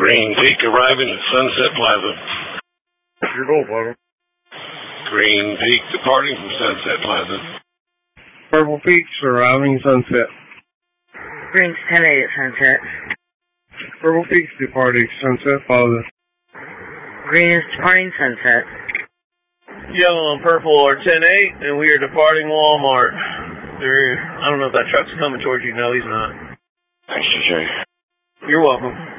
Green Peak arriving at Sunset Plaza. Your goal, Plaza. Green Peak departing from Sunset Plaza. Purple Peaks arriving Sunset. Green's 10-8 at Sunset. Purple Peaks departing Sunset Plaza. Green is departing Sunset. Yellow and purple are 10-8, and we are departing Walmart. I don't know if that truck's coming towards you. No, he's not. Thanks, TJ. You're welcome.